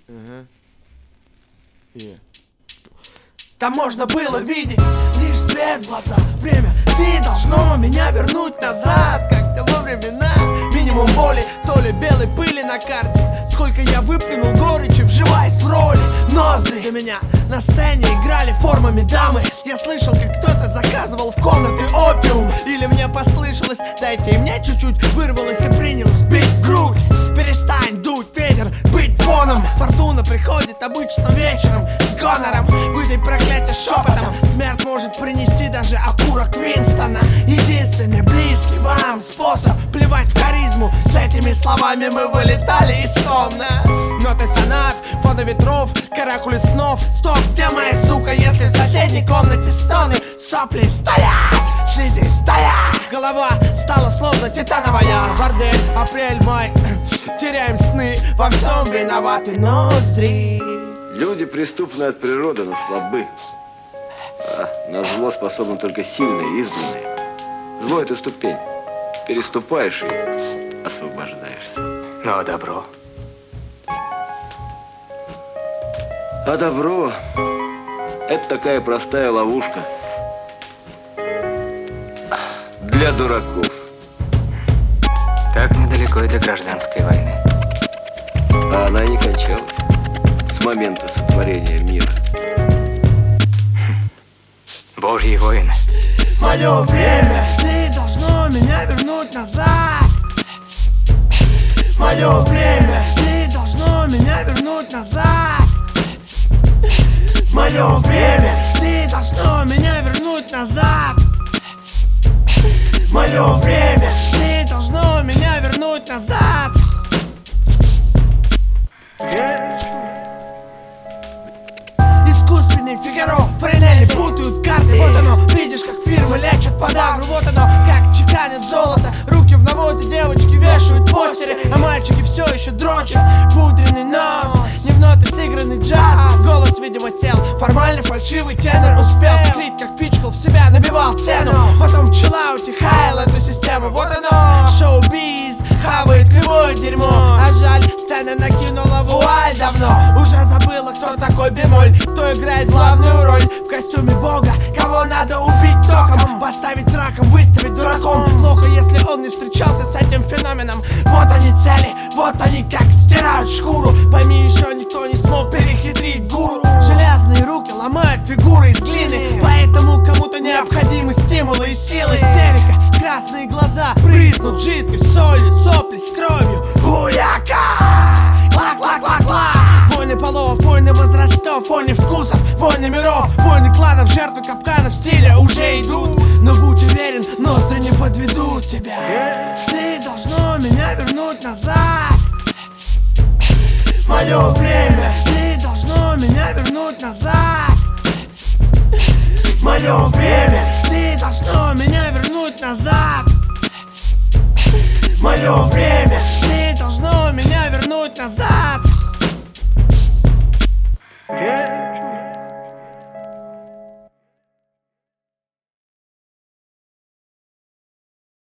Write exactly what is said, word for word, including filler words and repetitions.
Uh-huh. Yeah. Там можно было видеть лишь свет в глаза. Время, ты должно меня вернуть назад, как-то во времена. Минимум боли, то ли белой пыли на карте. Сколько я выплюнул горечи, вживаясь в роли. Ноздри до меня на сцене играли формами дамы. Я слышал, как кто-то заказывал в комнаты опиум. Или мне послышалось, дайте и мне чуть-чуть. Вырвалось и принялось бить грудь. Перестань дуть ветер, быть фоном. Фортуна приходит обычно вечером с гонором. Выдай проклятие шепотом. Смерть может принести даже окурок Винстона. Единственный близкий вам способ плевать в харизму. С этими словами мы вылетали из комнат. Ноты сонат, фона ветров, каракули снов. Стоп, где моя сука, если в соседней комнате стоны? Сопли стоять, слизи стоять. Голова стала словно титановая. Бордель, апрель, май. Теряем сны, во всем виноваты ноздри. Люди преступны от природы, но слабы. А на зло способны только сильные, изгнанные. Зло — это ступень. Переступаешь и освобождаешься. Ну а добро? А добро — это такая простая ловушка для дураков. Так недалеко и до гражданской войны. А она не кончалась с момента сотворения мира. Божьи воины. Мое время, ты должно меня вернуть назад. Мое время, ты должно меня вернуть назад. Мое время, ты должно меня вернуть назад. Мое время, ты должно меня вернуть назад. Искусственный Фигаро, Френели путают карты. Вот оно, видишь, как фирмы лечат подагру. Вот оно, как чеканят золото. Руки в навозе, девочки вешают постеры, а мальчики все еще дрочат. Пудренный нос, не в ноты сыгранный джаз. Голос, видимо, сел, формально фальшивый тенор. Успел скрыть, как пичкал в себя, набивал цену. Потом пчела утихала эту систему. Вот оно, шоу-биз, хавает любое дерьмо. А жаль, сцена накинула вуаль давно. Уже забыла, кто такой бемоль, кто играет главную роль в костюме бога. Кого надо убить током, поставить раком, выставить дураком. Плохо, если он не встречался с этим феноменом. Вот они цели, вот они как стирают шкуру. Пойми, еще никто не смог перехитрить гуру. Железные руки ломают фигуры из глины, поэтому кому-то необходимы стимулы и силы. Истерика, красные глаза брызнут жидкой солью, сопли с кровью. Буяка! Лак-лак-лак-лак! Войны полов, войны возрастов, войны вкусов, войны миров, войны кланов, жертвы капканов стиля уже идут. Но будь уверен, ноздри не подведут тебя. Ты должно меня вернуть назад. Мое время, ты должно меня вернуть назад. Мое время, ты должно меня вернуть назад. Мое время, ты должно меня вернуть назад. Yeah.